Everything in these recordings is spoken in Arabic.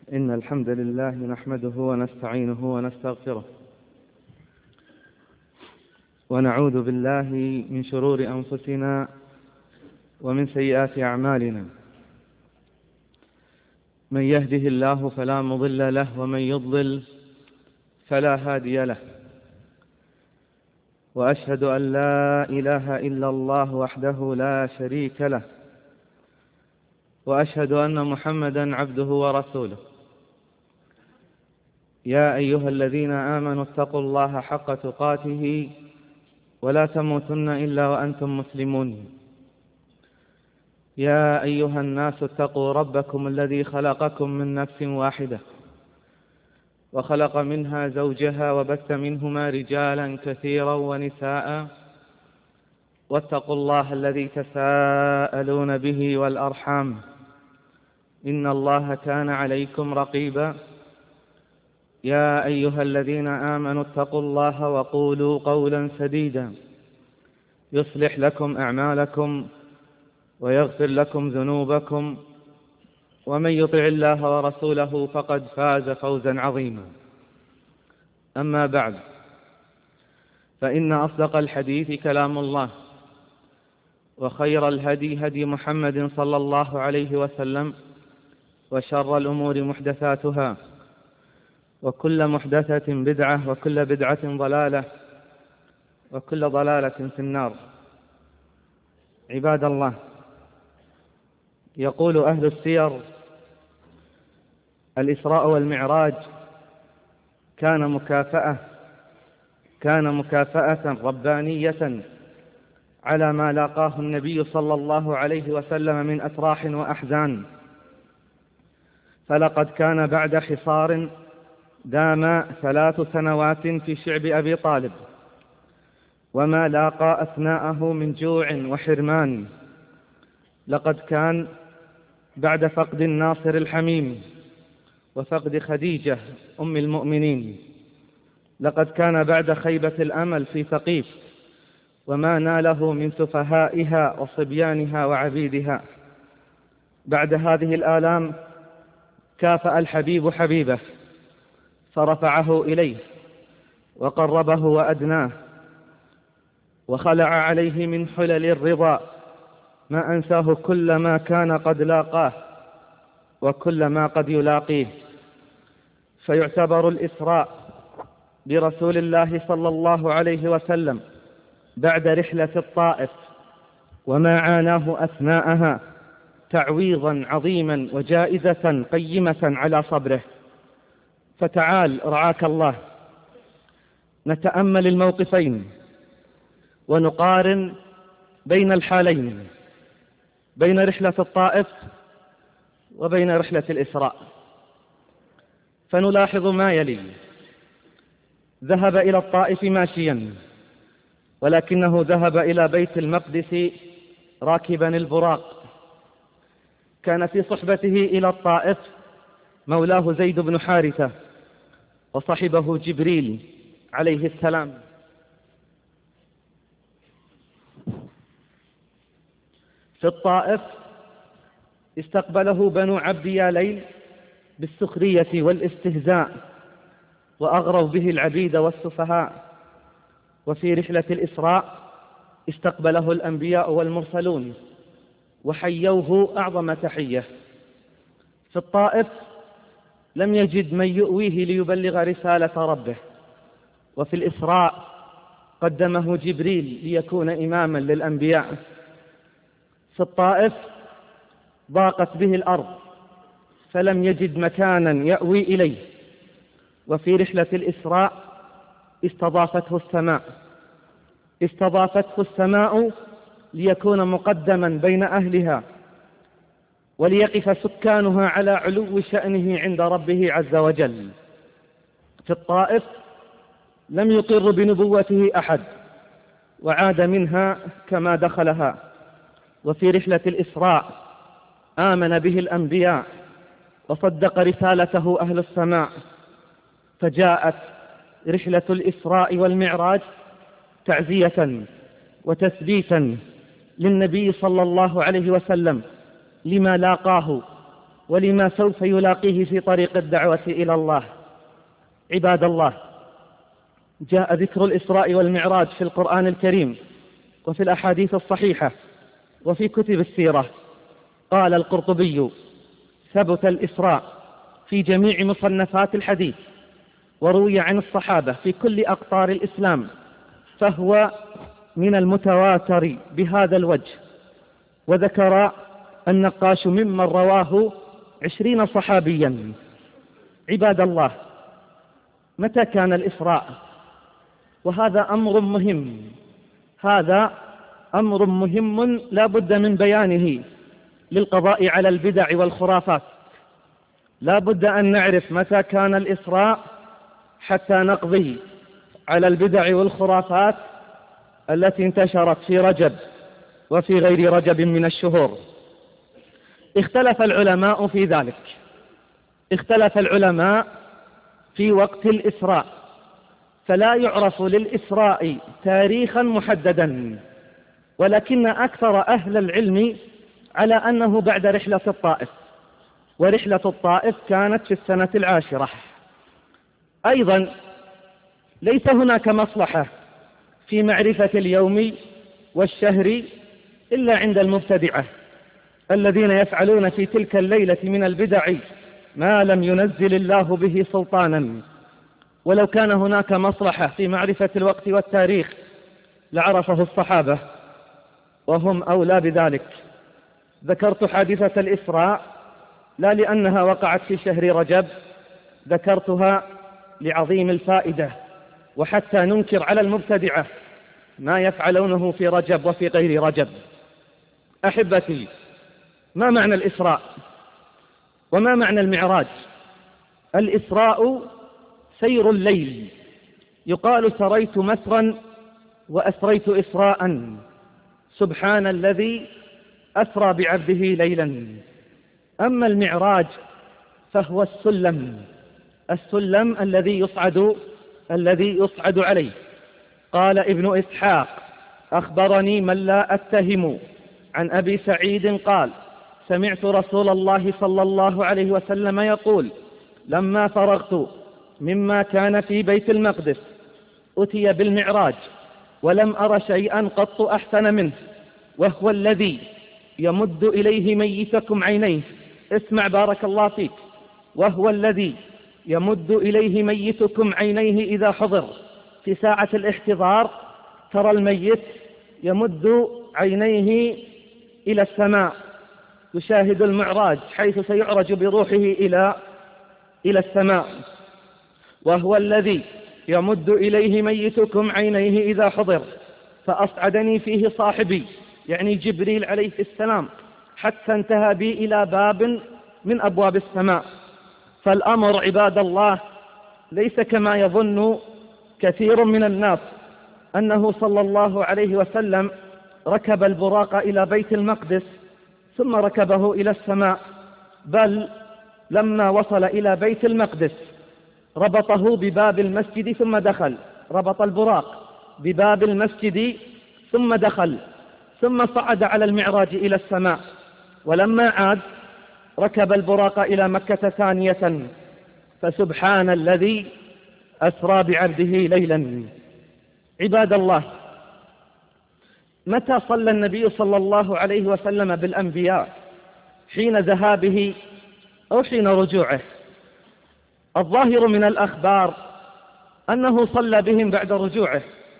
إن الحمد لله نحمده ونستعينه ونستغفره ونعوذ بالله من شرور أنفسنا ومن سيئات أعمالنا. من يهده الله فلا مضل له ومن يضلل فلا هادي له، وأشهد أن لا إله إلا الله وحده لا شريك له، وأشهد أن محمدا عبده ورسوله. يا أيها الذين آمنوا اتقوا الله حق تقاته ولا تموتن إلا وأنتم مسلمون. يا أيها الناس اتقوا ربكم الذي خلقكم من نفس واحدة وخلق منها زوجها وبث منهما رجالا كثيرا ونساء، واتقوا الله الذي تساءلون به والأرحام، إن الله كان عليكم رقيبا. يا أيها الذين آمنوا اتقوا الله وقولوا قولا سديدا يصلح لكم أعمالكم ويغفر لكم ذنوبكم، ومن يطع الله ورسوله فقد فاز فوزا عظيما. أما بعد، فإن أصدق الحديث كلام الله، وخير الهدي هدي محمد صلى الله عليه وسلم، وشر الأمور محدثاتها، وكل محدثة بدعة، وكل بدعة ضلالة، وكل ضلالة في النار. عباد الله، يقول أهل السير: الإسراء والمعراج كان مكافأة ربانية على ما لاقاه النبي صلى الله عليه وسلم من أتراح وأحزان، فلقد كان بعد حصار دام 3 سنوات في شعب أبي طالب، وما لاقى أثناءه من جوع وحرمان. لقد كان بعد فقد الناصر الحميم وفقد خديجة أم المؤمنين. لقد كان بعد خيبة الأمل في ثقيف وما ناله من سفهائها وصبيانها وعبيدها. بعد هذه الآلام كافأ الحبيب حبيبه، فرفعه إليه وقربه وأدناه، وخلع عليه من حلل الرضا ما أنساه كل ما كان قد لاقاه وكل ما قد يلاقيه. فيعتبر الإسراء برسول الله صلى الله عليه وسلم بعد رحلة الطائف وما عاناه أثناءها تعويضا عظيما وجائزة قيمة على صبره. فتعال رعاك الله نتأمل الموقفين ونقارن بين الحالين، بين رحلة الطائف وبين رحلة الإسراء، فنلاحظ ما يلي: ذهب إلى الطائف ماشيا، ولكنه ذهب إلى بيت المقدس راكبا البراق. كان في صحبته إلى الطائف مولاه زيد بن حارثة، وصحبه جبريل عليه السلام. في الطائف استقبله بنو عبد ياليل بالسخرية والاستهزاء، وأغروا به العبيد والسفهاء. وفي رحلة الإسراء استقبله الأنبياء والمرسلون وحيوه أعظم تحية. في الطائف لم يجد من يؤويه ليبلغ رسالة ربه، وفي الإسراء قدمه جبريل ليكون إماما للأنبياء. في الطائف ضاقت به الأرض فلم يجد مكانا يأوي إليه، وفي رحلة الإسراء استضافته السماء ليكون مقدما بين أهلها، وليقف سكانها على علو شأنه عند ربه عز وجل. في الطائف لم يقر بنبوته أحد وعاد منها كما دخلها. وفي رحلة الإسراء آمن به الأنبياء وصدق رسالته أهل السماء. فجاءت رحلة الإسراء والمعراج تعزية وتثبيتا للنبي صلى الله عليه وسلم لما لاقاه ولما سوف يلاقيه في طريق الدعوة إلى الله. عباد الله، جاء ذكر الإسراء والمعراج في القرآن الكريم وفي الأحاديث الصحيحة وفي كتب السيرة. قال القرطبي: ثبت الإسراء في جميع مصنفات الحديث، وروي عن الصحابة في كل أقطار الإسلام، فهو من المتواتر بهذا الوجه. وذكر النقاش ممن رواه 20 صحابيا. عباد الله، متى كان الإسراء؟ وهذا أمر مهم، هذا أمر مهم لا بد من بيانه للقضاء على البدع والخرافات. لا بد أن نعرف متى كان الإسراء حتى نقضي على البدع والخرافات التي انتشرت في رجب وفي غير رجب من الشهور. اختلف العلماء في ذلك، اختلف العلماء في وقت الإسراء، فلا يعرف للإسراء تاريخا محددا، ولكن أكثر أهل العلم على أنه بعد رحلة الطائف، ورحلة الطائف كانت في السنة 10. أيضا ليس هناك مصلحة في معرفة اليوم والشهر إلا عند المبتدعة الذين يفعلون في تلك الليلة من البدع ما لم ينزل الله به سلطانا. ولو كان هناك مصلحة في معرفة الوقت والتاريخ لعرفه الصحابة، وهم أولى بذلك. ذكرت حادثة الإسراء لا لأنها وقعت في شهر رجب، ذكرتها لعظيم الفائدة، وحتى ننكر على المبتدعة ما يفعلونه في رجب وفي غير رجب. أحبتي، ما معنى الإسراء وما معنى المعراج؟ الإسراء سير الليل، يقال سريت مسرا وأسريت إسراء، سبحان الذي أسرى بعبده ليلا. أما المعراج فهو السلم الذي يصعد عليه. قال ابن إسحاق: أخبرني من لا أتهم عن أبي سعيد قال: سمعت رسول الله صلى الله عليه وسلم يقول: لما فرغت مما كان في بيت المقدس أتي بالمعراج ولم أر شيئا قط أحسن منه، وهو الذي يمد إليه ميتكم عينيه. اسمع بارك الله فيك. وهو الذي يمد إليه ميتكم عينيه إذا حضر. في ساعة الاحتضار ترى الميت يمد عينيه إلى السماء، يشاهد المعراج حيث سيعرج بروحه إلى السماء. وهو الذي يمد إليه ميتكم عينيه إذا حضر، فأصعدني فيه صاحبي، يعني جبريل عليه السلام، حتى انتهى بي إلى باب من أبواب السماء. فالأمر عباد الله ليس كما يظن كثير من الناس أنه صلى الله عليه وسلم ركب البراق إلى بيت المقدس ثم ركبه إلى السماء، بل لما وصل إلى بيت المقدس ربطه بباب المسجد ثم دخل، ربط البراق بباب المسجد ثم دخل، ثم صعد على المعراج إلى السماء، ولما عاد ركب البراق إلى مكة ثانية. فسبحان الذي أسرى بعبده ليلا. عباد الله، متى صلى النبي صلى الله عليه وسلم بالأنبياء؟ حين ذهابه أو حين رجوعه؟ الظاهر من الأخبار أنه صلى بهم بعد رجوعه،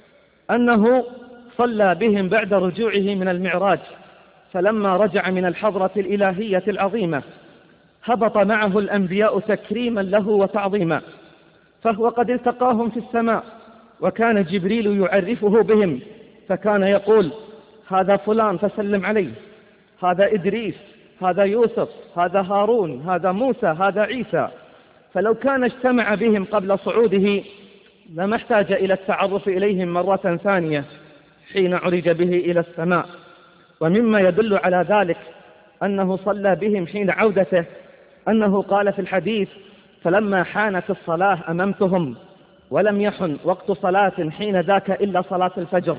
من المعراج. فلما رجع من الحضرة الإلهية العظيمة هبط معه الأنبياء تكريما له وتعظيما، فهو قد التقاهم في السماء، وكان جبريل يعرفه بهم، فكان يقول: هذا فلان فسلم عليه، هذا إدريس، هذا يوسف، هذا هارون، هذا موسى، هذا عيسى. فلو كان اجتمع بهم قبل صعوده لما احتاج إلى التعرف إليهم مرة ثانية حين عرج به إلى السماء. ومما يدل على ذلك أنه صلى بهم حين عودته، أنه قال في الحديث: فلما حانت الصلاة أممتهم، ولم يحن وقت صلاة حين ذاك إلا صلاة الفجر،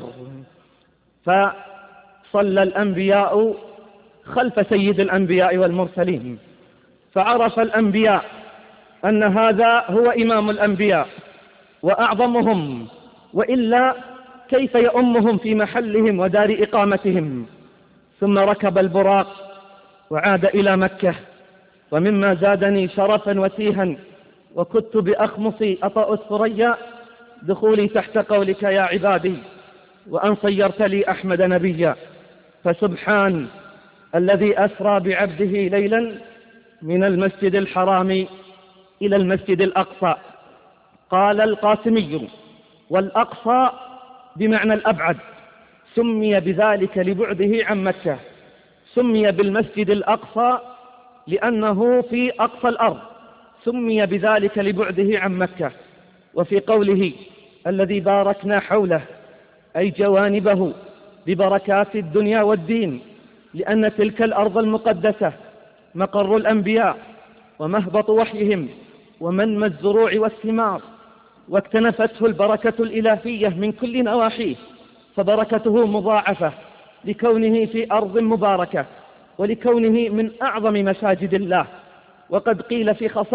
فصلى الأنبياء خلف سيد الأنبياء والمرسلين. فعرف الأنبياء أن هذا هو إمام الأنبياء وأعظمهم، وإلا كيف يؤمهم في محلهم ودار إقامتهم. ثم ركب البراق وعاد إلى مكة. ومما زادني شرفا وتيها وكدت بأخمصي أطأ الثريا دخولي تحت قولك يا عبادي وأن صيرت لي أحمد نبيا. فسبحان الذي أسرى بعبده ليلا من المسجد الحرام إلى المسجد الأقصى. قال القاسمي: والأقصى بمعنى الأبعد، سمي بذلك لبعده عن مكة. سمي بالمسجد الأقصى لأنه في أقصى الأرض، سمي بذلك لبعده عن مكة. وفي قوله الذي باركنا حوله أي جوانبه ببركات الدنيا والدين، لأن تلك الأرض المقدسة مقر الأنبياء ومهبط وحيهم ومنمى الزروع والثمار، واكتنفته البركة الإلهية من كل نواحيه، فبركته مضاعفة لكونه في أرض مباركة ولكونه من أعظم مساجد الله. وقد قيل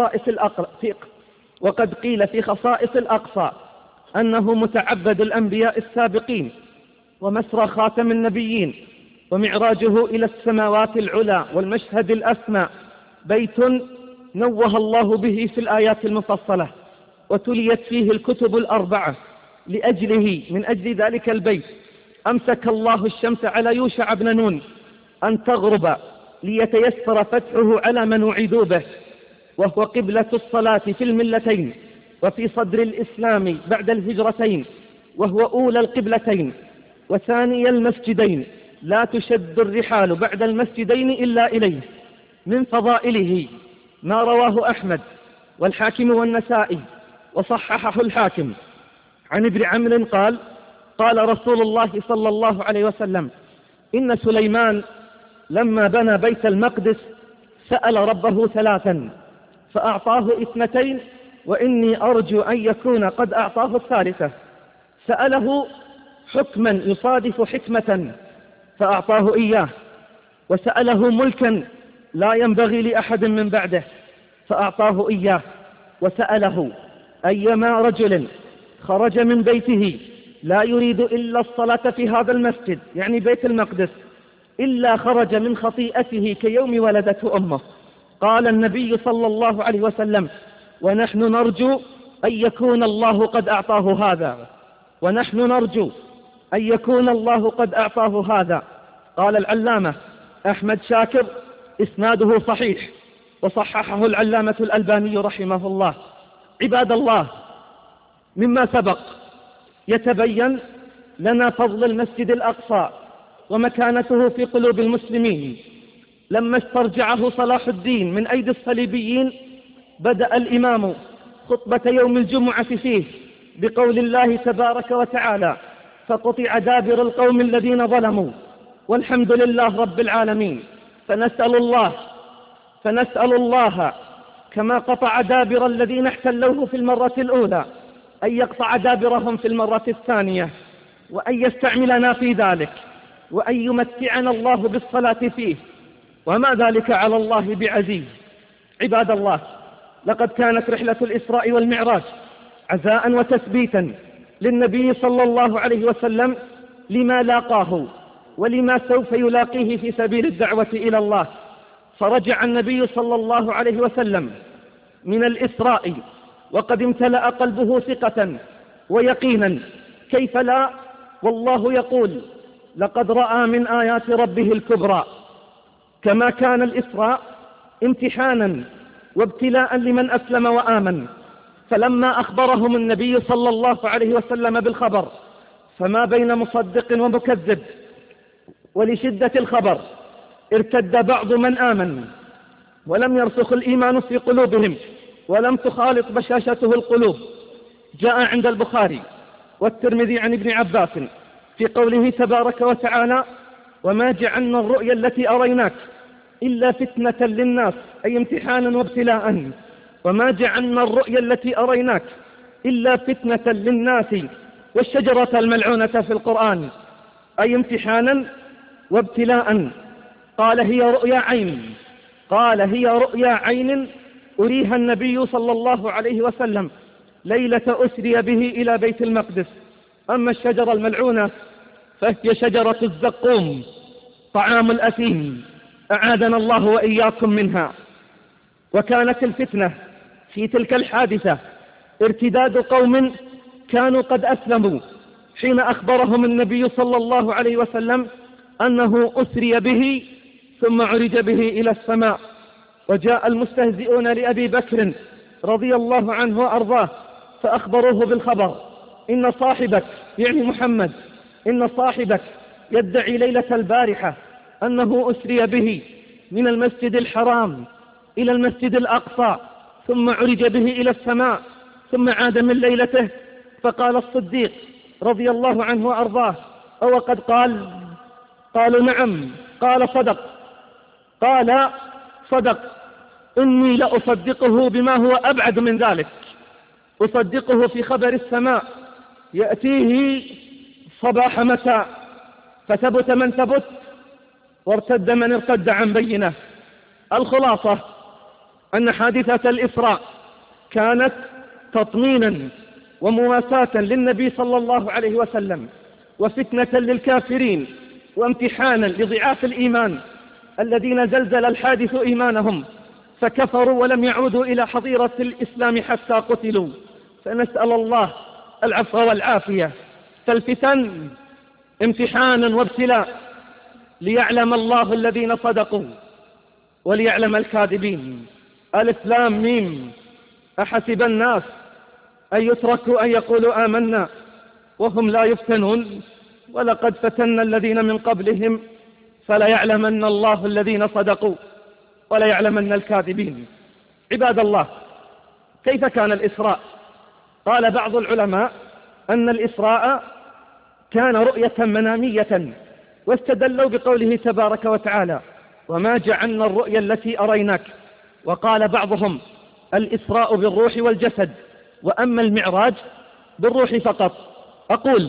في خصائص الأقصى أنه متعبد الأنبياء السابقين ومسرى خاتم النبيين، ومعراجه إلى السماوات العلى والمشهد الأسمى، بيت نوه الله به في الآيات المفصلة وتليت فيه الكتب الأربعة. من أجل ذلك البيت أمسك الله الشمس على يوشع بن نون أن تغرب ليتيسر فتحه على من وعدوا به، وهو قبلة الصلاة في الملتين وفي صدر الإسلام بعد الهجرتين، وهو أولى القبلتين وثاني المسجدين، لا تشد الرحال بعد المسجدين إلا إليه. من فضائله ما رواه أحمد والحاكم والنسائي وصححه الحاكم عن ابن عمرو قال: قال رسول الله صلى الله عليه وسلم: إن سليمان لما بنى بيت المقدس سأل ربه 3 فأعطاه 2، وإني أرجو أن يكون قد أعطاه 3. سأله حكما يصادف حكمة فأعطاه إياه، وسأله ملكا لا ينبغي لأحد من بعده فأعطاه إياه، وسأله أيما رجل خرج من بيته لا يريد إلا الصلاة في هذا المسجد، يعني بيت المقدس، إلا خرج من خطيئته كيوم ولدته أمه. قال النبي صلى الله عليه وسلم: ونحن نرجو أن يكون الله قد أعطاه هذا، ونحن نرجو أن يكون الله قد أعطاه هذا. قال العلامة أحمد شاكر: إسناده صحيح، وصححه العلامة الألباني رحمه الله. عباد الله، مما سبق يتبين لنا فضل المسجد الأقصى ومكانته في قلوب المسلمين. لما استرجعه صلاح الدين من أيدي الصليبيين بدأ الإمام خطبة يوم الجمعة فيه بقول الله تبارك وتعالى: فقطع دابر القوم الذين ظلموا والحمد لله رب العالمين. فنسأل الله كما قطع دابر الذين احتلوه في المرة الأولى أن يقطع دابرهم في المرة الثانية، وأن يستعملنا في ذلك، وأن يمتعنا الله بالصلاة فيه، وما ذلك على الله بعزيز. عباد الله، لقد كانت رحلة الإسراء والمعراج عزاء وتثبيتا للنبي صلى الله عليه وسلم لما لاقاه ولما سوف يلاقيه في سبيل الدعوة إلى الله. فرجع النبي صلى الله عليه وسلم من الإسراء وقد امتلأ قلبه ثقة ويقينا، كيف لا، والله يقول: لقد رأى من آيات ربه الكبرى. كما كان الإسراء امتحانا وابتلاء لمن أسلم وآمن، فلما أخبرهم النبي صلى الله عليه وسلم بالخبر فما بين مصدق ومكذب، ولشدة الخبر ارتد بعض من آمن ولم يرسخ الإيمان في قلوبهم ولم تخالط بشاشته القلوب. جاء عند البخاري والترمذي عن ابن عباس في قوله تبارك وتعالى: وما جعلنا الرؤيا التي أريناك إلا فتنة للناس، أي امتحانا وابتلاء. وما جعلنا الرؤيا التي أريناك إلا فتنة للناس والشجرة الملعونة في القرآن، أي امتحانا وابتلاء. قال: هي رؤيا عين. قال هي رؤيا عين أريها النبي صلى الله عليه وسلم ليلة أسري به إلى بيت المقدس. أما الشجرة الملعونة فهي شجرة الزقوم طعام الأثيم، أعاذنا الله وإياكم منها. وكانت الفتنة في تلك الحادثة ارتداد قوم كانوا قد أسلموا حين أخبرهم النبي صلى الله عليه وسلم أنه أسري به ثم عرج به إلى السماء. وجاء المستهزئون لأبي بكر رضي الله عنه وأرضاه فأخبروه بالخبر: إن صاحبك، يعني محمد، إن صاحبك يدعي ليلة البارحة أنه أسري به من المسجد الحرام إلى المسجد الأقصى ثم عرج به إلى السماء ثم عاد من ليلته. فقال الصديق رضي الله عنه وأرضاه: أو قد قال؟ قالوا: نعم. قال: صدق. إني لأصدقه بما هو أبعد من ذلك، أصدقه في خبر السماء يأتيه صباح مساء، فثبت من ثبت وارتد من ارتد عن بينه. الخلاصة أن حادثة الإسراء كانت تطمينا ومواساة للنبي صلى الله عليه وسلم، وفتنة للكافرين، وامتحانا لضعاف الإيمان الذين زلزل الحادث إيمانهم فكفروا ولم يعودوا إلى حظيرة الإسلام حتى قتلوا. فنسأل الله العفو والعافية. فالفتن امتحانا وابتلاء ليعلم الله الذين صدقوا وليعلم الكاذبين. ألف لام ميم. أحسب الناس أن يتركوا أن يقولوا آمنا وهم لا يفتنون ولقد فتنا الذين من قبلهم فليعلمن الله الذين صدقوا وليعلمن الكاذبين. عباد الله، كيف كان الإسراء؟ قال بعض العلماء أن الإسراء كان رؤية منامية، واستدلوا بقوله تبارك وتعالى: وما جعلنا الرؤيا التي أريناك. وقال بعضهم: الإسراء بالروح والجسد، وأما المعراج بالروح فقط. أقول: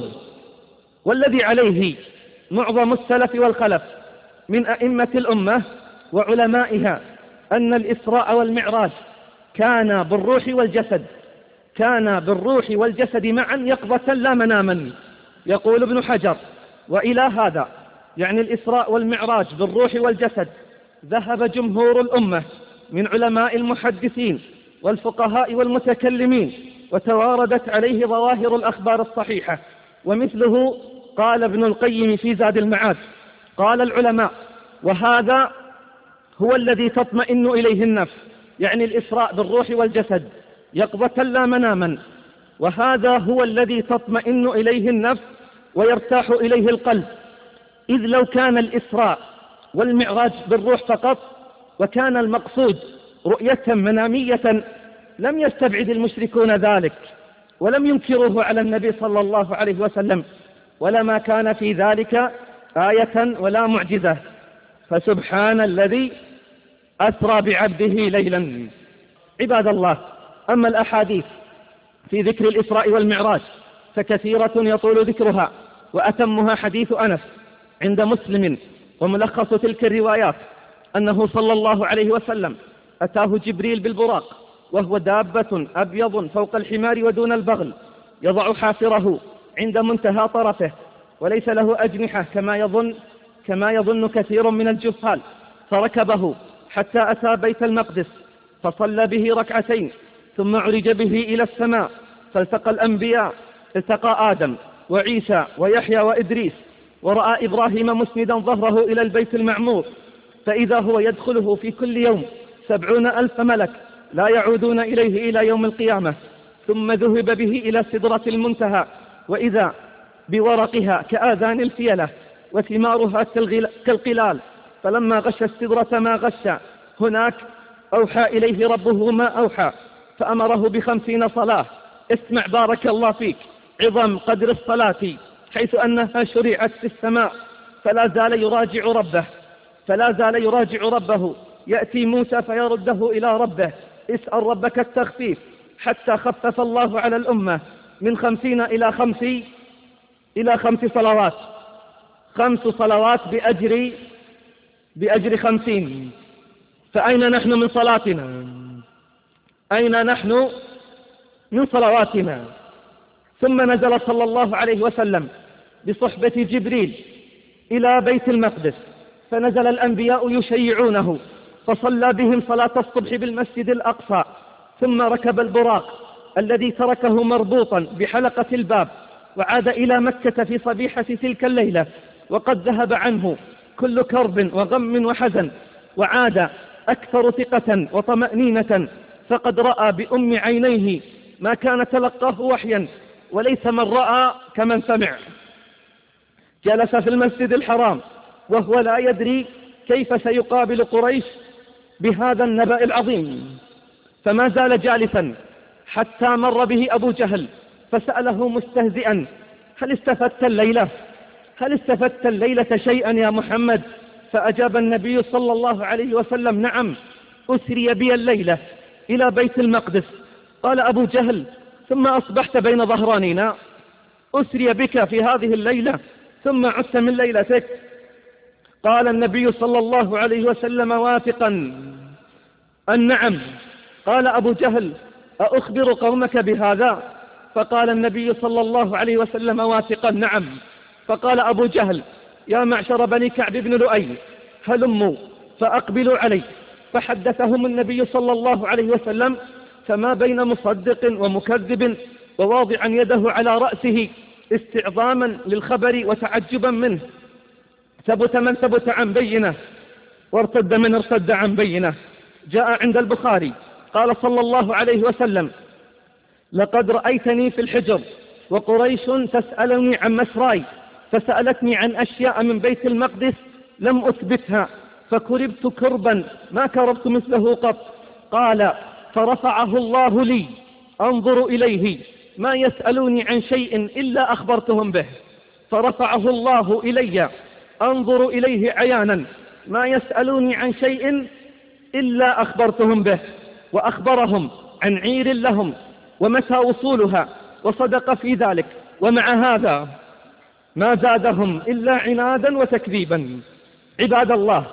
والذي عليه معظم السلف والخلف من أئمة الأمة وعلمائها أن الإسراء والمعراج كان بالروح والجسد، كان بالروح والجسد معا يقظة لا مناما. يقول ابن حجر: وإلى هذا، يعني الإسراء والمعراج بالروح والجسد، ذهب جمهور الأمة من علماء المحدثين والفقهاء والمتكلمين، وتواردت عليه ظواهر الأخبار الصحيحة. ومثله قال ابن القيم في زاد المعاد، قال العلماء: وهذا هو الذي تطمئن إليه النفس، يعني الإسراء بالروح والجسد يقظة لا مناما، وهذا هو الذي تطمئن إليه النفس ويرتاح إليه القلب. إذ لو كان الإسراء والمعراج بالروح فقط وكان المقصود رؤية منامية لم يستبعد المشركون ذلك ولم ينكروه على النبي صلى الله عليه وسلم، ولما كان في ذلك آية ولا معجزة. فسبحان الذي أسرى بعبده ليلا. عباد الله، أما الأحاديث في ذكر الإسراء والمعراج فكثيرة يطول ذكرها، وأتمها حديث أنس عند مسلم. وملخص تلك الروايات أنه صلى الله عليه وسلم أتاه جبريل بالبراق، وهو دابة أبيض فوق الحمار ودون البغل، يضع حافره عند منتهى طرفه، وليس له أجنحة كما يظن كثير من الجهال. فركبه حتى أتى بيت المقدس فصلى به ركعتين، ثم عرج به إلى السماء فالتقى الأنبياء، التقى آدم وعيسى ويحيى وإدريس، ورأى إبراهيم مسندا ظهره إلى البيت المعمور، فإذا هو يدخله في كل يوم 70,000 ملك لا يعودون إليه إلى يوم القيامة. ثم ذهب به إلى سدرة المنتهى، وإذا بورقها كآذان الفيلة وثمارها كالقلال، فلما غش السدرة ما غش، هناك أوحى إليه ربه ما أوحى، فأمره ب50 صلاة. اسمع بارك الله فيك عظم قدر الصلاة، حيث أنها شرعت في السماء، فلا زال يراجع ربه. يأتي موسى فيرده إلى ربه: اسأل ربك التخفيف، حتى خفف الله على الأمة من 50 إلى 5 صلوات، 5 صلوات بأجر 50. فأين نحن من صلاتنا؟ أين نحن من صلواتنا؟ ثم نزل صلى الله عليه وسلم بصحبة جبريل إلى بيت المقدس، فنزل الأنبياء يشيعونه، فصلى بهم صلاة الصبح بالمسجد الأقصى، ثم ركب البراق الذي تركه مربوطا بحلقة الباب، وعاد إلى مكة في صبيحة تلك الليلة وقد ذهب عنه كل كرب وغم وحزن، وعاد أكثر ثقة وطمأنينة، فقد رأى بأم عينيه ما كان تلقاه وحيا، وليس من رأى كمن سمع. جلس في المسجد الحرام وهو لا يدري كيف سيقابل قريش بهذا النبأ العظيم، فما زال جالسا حتى مر به أبو جهل فسأله مستهزئا: هل استفدت الليلة شيئا يا محمد؟ فأجاب النبي صلى الله عليه وسلم: نعم، أسري بي الليلة إلى بيت المقدس. قال أبو جهل: ثم أصبحت بين ظهرانينا؟ أسري بك في هذه الليلة ثم عدت من ليلتك؟ قال النبي صلى الله عليه وسلم واثقا: نعم. قال أبو جهل: أخبر قومك بهذا؟ فقال النبي صلى الله عليه وسلم واثقا: نعم. فقال أبو جهل: يا معشر بني كعب بن لؤي، هلموا فأقبلوا علي. فحدثهم النبي صلى الله عليه وسلم، فما بين مصدق ومكذب وواضعا يده على رأسه استعظاما للخبر وتعجبا منه. ثبت من ثبت عن بينه، وارتد من ارتد عن بينه. جاء عند البخاري قال صلى الله عليه وسلم: لقد رأيتني في الحجر وقريش تسألني عن مسراي، فسألتني عن أشياء من بيت المقدس لم أثبتها، فكربت كربا ما كربت مثله قط. قال: فرفعه الله لي أنظر إليه، ما يسألوني عن شيء إلا أخبرتهم به. فرفعه الله إلي أنظر إليه عيانا، ما يسألوني عن شيء إلا أخبرتهم به. وأخبرهم عن عير لهم ومتى وصولها، وصدق في ذلك، ومع هذا ما زادهم إلا عنادا وتكذيبا. عباد الله،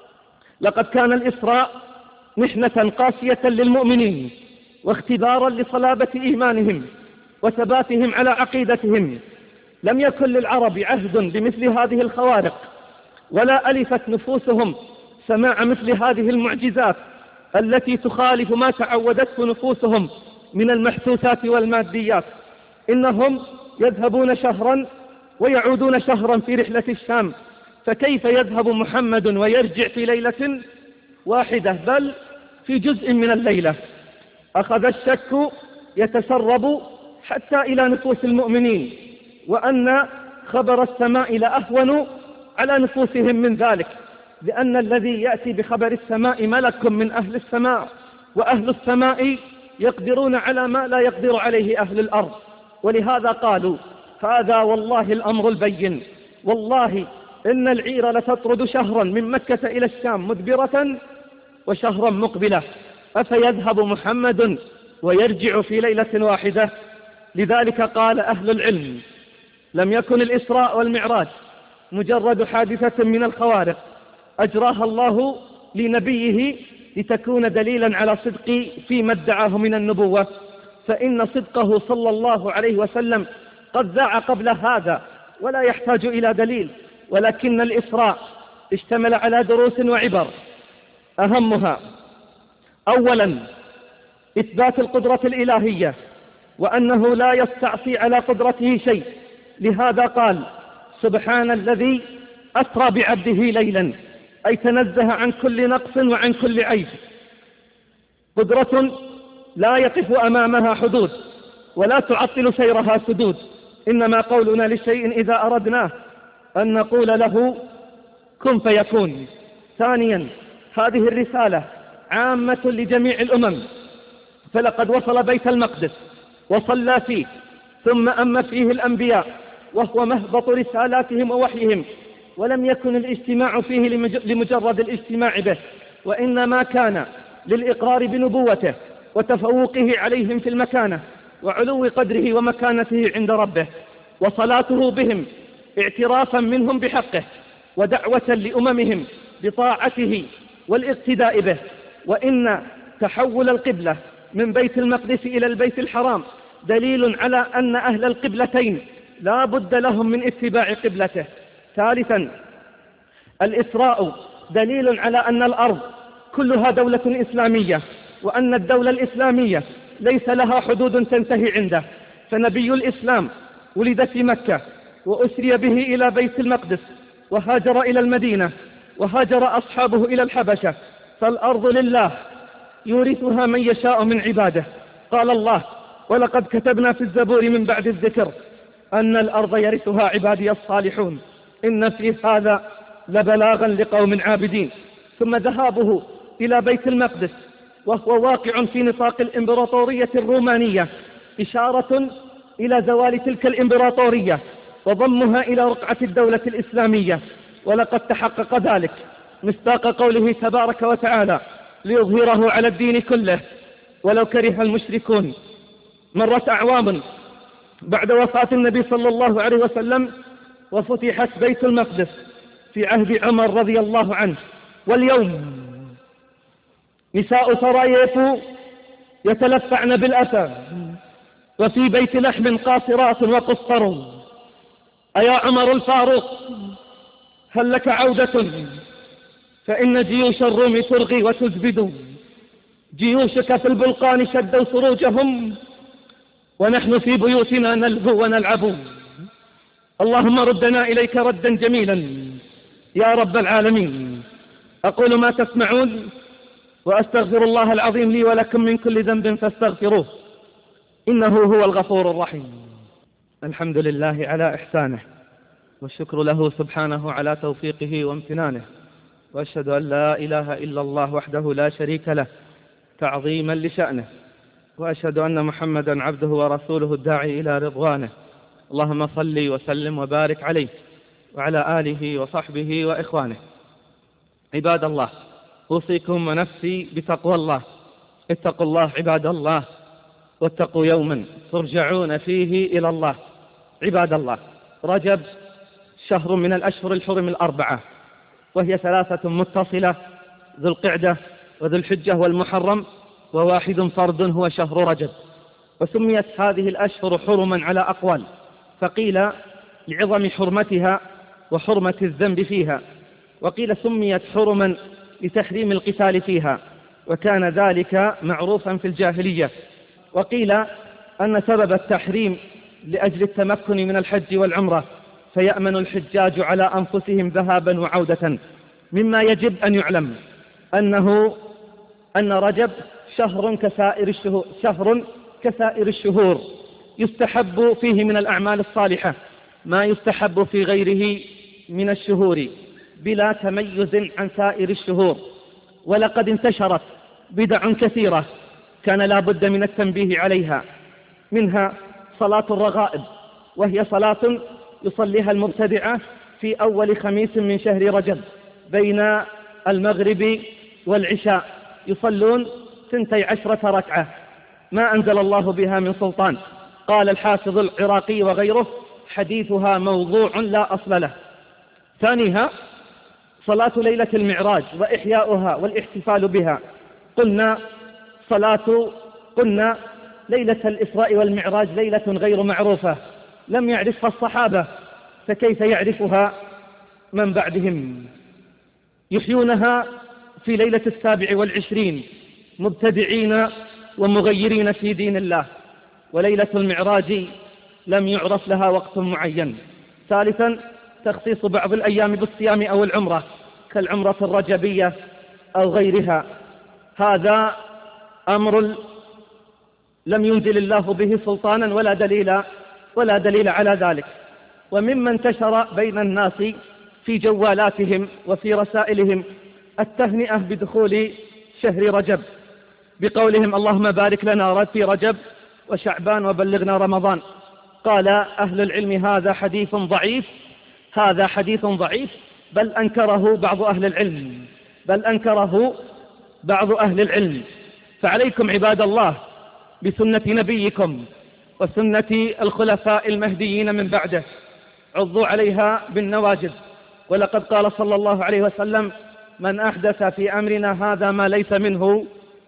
لقد كان الإسراء محنة قاسية للمؤمنين، واختبارا لصلابة إيمانهم وثباتهم على عقيدتهم. لم يكن للعرب عهد بمثل هذه الخوارق، ولا ألفت نفوسهم سماع مثل هذه المعجزات التي تخالف ما تعودته نفوسهم من المحسوسات والماديات. إنهم يذهبون شهرا ويعودون شهرا في رحلة الشام، فكيف يذهب محمد ويرجع في ليلة واحدة، بل في جزء من الليلة؟ أخذ الشك يتسرب حتى إلى نفوس المؤمنين، وأن خبر السماء لأهون على نفوسهم من ذلك، لأن الذي يأتي بخبر السماء ملك من أهل السماء، وأهل السماء يقدرون على ما لا يقدر عليه أهل الأرض. ولهذا قالوا: هذا والله الأمر البين، والله إن العير لتطرد شهرا من مكة إلى الشام مدبرة وشهرا مقبلة، أفيذهب محمد ويرجع في ليلة واحدة؟ لذلك قال أهل العلم: لم يكن الإسراء والمعراج مجرد حادثة من الخوارق أجراها الله لنبيه لتكون دليلا على صدق فيما ادعاه من النبوة، فإن صدقه صلى الله عليه وسلم قد ذاع قبل هذا ولا يحتاج إلى دليل. ولكن الإسراء اشتمل على دروس وعبر، أهمها: أولا إثبات القدرة الإلهية، وأنه لا يستعصي على قدرته شيء. لهذا قال: سبحان الذي أسرى بعبده ليلا، أي تنزه عن كل نقص وعن كل عيب. قدرة لا يقف أمامها حدود، ولا تعطل سيرها سدود، إنما قولنا لشيء إذا أردناه أن نقول له كن فيكون. ثانيا، هذه الرسالة عامة لجميع الأمم، فلقد وصل بيت المقدس وصلى فيه، ثم أم فيه الأنبياء، وهو مهبط رسالاتهم ووحيهم، ولم يكن الاجتماع فيه لمجرد الاجتماع به، وإنما كان للإقرار بنبوته وتفوقه عليهم في المكانة وعلو قدره ومكانته عند ربه، وصلاته بهم اعترافا منهم بحقه ودعوة لأممهم بطاعته والاقتداء به. وإن تحول القبلة من بيت المقدس إلى البيت الحرام دليل على أن أهل القبلتين لا بد لهم من اتباع قبلته. ثالثا، الإسراء دليل على أن الأرض كلها دولة إسلامية، وأن الدولة الإسلامية ليس لها حدود تنتهي عنده. فنبي الإسلام ولد في مكة، وأسري به إلى بيت المقدس، وهاجر إلى المدينة، وهاجر أصحابه إلى الحبشة. فالأرض لله يورثها من يشاء من عباده. قال الله: ولقد كتبنا في الزبور من بعد الذكر أن الأرض يرثها عبادي الصالحون، إن في هذا لبلاغا لقوم عابدين. ثم ذهابه إلى بيت المقدس وهو واقع في نطاق الإمبراطورية الرومانية إشارة إلى زوال تلك الإمبراطورية وضمها إلى رقعة الدولة الإسلامية. ولقد تحقق ذلك مصداق قوله تبارك وتعالى: ليظهره على الدين كله ولو كره المشركون. مرت أعوام بعد وفاة النبي صلى الله عليه وسلم وفتحت بيت المقدس في عهد عمر رضي الله عنه. واليوم نساء سراييف يتلفعن بالأسى، وفي بيت لحم قاصرات وقصر. أيا عمر الفاروق، هل لك عودة؟ فإن جيوش الروم ترغي وتزبد، جيوشك في البلقان شدوا سروجهم، ونحن في بيوتنا نلهو ونلعب. اللهم ردنا إليك ردا جميلا يا رب العالمين. أقول ما تسمعون، وأستغفر الله العظيم لي ولكم من كل ذنب فاستغفروه، إنه هو الغفور الرحيم. الحمد لله على إحسانه، والشكر له سبحانه على توفيقه وامتنانه، وأشهد أن لا إله إلا الله وحده لا شريك له تعظيما لشأنه، وأشهد أن محمدا عبده ورسوله الداعي إلى رضوانه. اللهم صل وسلم وبارك عليه وعلى آله وصحبه وإخوانه. عباد الله، أوصيكم ونفسي بتقوى الله. اتقوا الله عباد الله، واتقوا يوما ترجعون فيه إلى الله. عباد الله، رجب شهر من الأشهر الحرم الأربعة، وهي 3 متصلة: ذو القعدة وذو الحجة والمحرم، وواحد فرد هو شهر رجب. وسميت هذه الأشهر حرما على أقوال، فقيل لعظم حرمتها وحرمة الذنب فيها، وقيل سميت حرما لتحريم القتال فيها، وكان ذلك معروفا في الجاهلية. وقيل أن سبب التحريم لأجل التمكن من الحج والعمرة، فيأمن الحجاج على أنفسهم ذهابا وعودة. مما يجب أن يعلم أن رجب شهر كسائر الشهور يستحب فيه من الأعمال الصالحة ما يستحب في غيره من الشهور بلا تميز عن سائر الشهور. ولقد انتشرت بدع كثيرة كان لا بد من التنبيه عليها، منها صلاة الرغائب، وهي صلاة يصليها المبتدعة في أول خميس من شهر رجب بين المغرب والعشاء، يصلون 12 ركعة ما أنزل الله بها من سلطان. قال الحافظ العراقي وغيره: حديثها موضوع لا أصل له. ثانيها صلاة ليلة المعراج وإحياؤها والاحتفال بها. قلنا ليلة الإسراء والمعراج ليلة غير معروفة، لم يعرفها الصحابة، فكيف يعرفها من بعدهم؟ يحيونها في ليلة 27 مبتدعين ومغيرين في دين الله، وليلة المعراج لم يعرف لها وقت معين. ثالثا تخصيص بعض الأيام بالصيام أو العمرة كالعمرة الرجبية أو غيرها. هذا أمر لم ينزل الله به سلطانا ولا دليل على ذلك. ومما انتشر بين الناس في جوالاتهم وفي رسائلهم التهنئة بدخول شهر رجب بقولهم: اللهم بارك لنا في رجب وشعبان وبلغنا رمضان. قال أهل العلم: هذا حديث ضعيف، بل أنكره بعض أهل العلم. فعليكم عباد الله بسنة نبيكم وسنة الخلفاء المهديين من بعده، عضوا عليها بالنواجذ. ولقد قال صلى الله عليه وسلم: من أحدث في أمرنا هذا ما ليس منه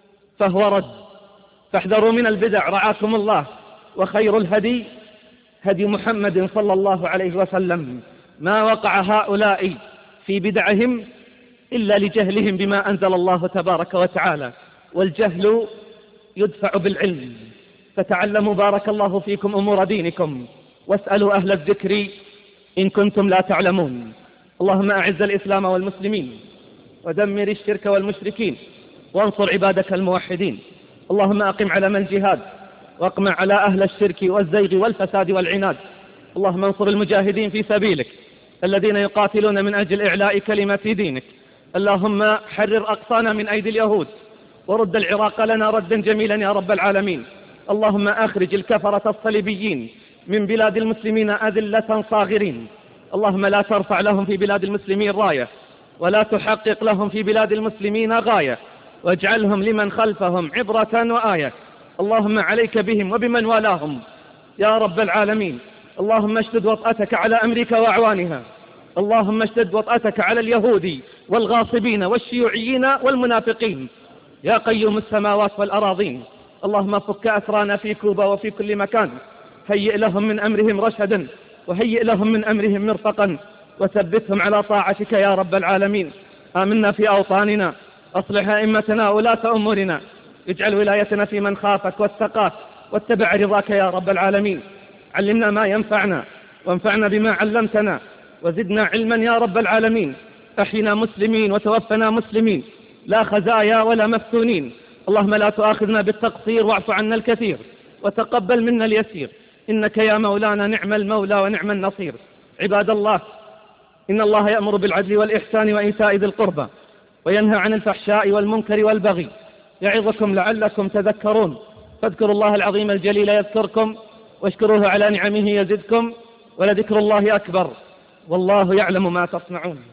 فهو رد. فاحذروا من البدع رعاكم الله. وخير الهدي هدي محمد صلى الله عليه وسلم. ما وقع هؤلاء في بدعهم إلا لجهلهم بما أنزل الله تبارك وتعالى، والجهل يدفع بالعلم. فتعلموا بارك الله فيكم أمور دينكم، واسألوا أهل الذكر إن كنتم لا تعلمون. اللهم أعز الإسلام والمسلمين، ودمر الشرك والمشركين، وانصر عبادك الموحدين. اللهم أقم علم الجهاد، واقمع على أهل الشرك والزيغ والفساد والعناد. اللهم انصر المجاهدين في سبيلك الذين يقاتلون من أجل إعلاء كلمة دينك. اللهم حرر أقصانا من أيدي اليهود، ورد العراق لنا ردا جميلا يا رب العالمين. اللهم أخرج الكفرة الصليبيين من بلاد المسلمين أذلة صاغرين. اللهم لا ترفع لهم في بلاد المسلمين راية، ولا تحقق لهم في بلاد المسلمين غاية، واجعلهم لمن خلفهم عبرة وآية. اللهم عليك بهم وبمن والاهم يا رب العالمين. اللهم اشدد وطأتك على أمريكا وأعوانها. اللهم اشدد وطأتك على اليهود والغاصبين والشيوعيين والمنافقين يا قيوم السماوات والأراضين. اللهم فك أسرانا في كوبا وفي كل مكان. هيئ لهم من أمرهم رشدا، وهيئ لهم من أمرهم مرفقا، وثبتهم على طاعتك يا رب العالمين. آمنا في أوطاننا، أصلح أئمتنا ولاة أمورنا، اجعل ولايتنا في من خافك واتقاك واتبع رضاك يا رب العالمين. علمنا ما ينفعنا، وانفعنا بما علمتنا، وزدنا علما يا رب العالمين. أحينا مسلمين وتوفنا مسلمين، لا خزايا ولا مفتونين. اللهم لا تؤاخذنا بالتقصير، واعف عنا الكثير، وتقبل منا اليسير، إنك يا مولانا نعم المولى ونعم النصير. عباد الله، إن الله يأمر بالعدل والإحسان وإيتاء ذي القربى، وينهى عن الفحشاء والمنكر والبغي، يعظكم لعلكم تذكرون. فاذكروا الله العظيم الجليل يذكركم، واشكروه على نعمه يزدكم، ولذكر الله أكبر، والله يعلم ما تصنعون.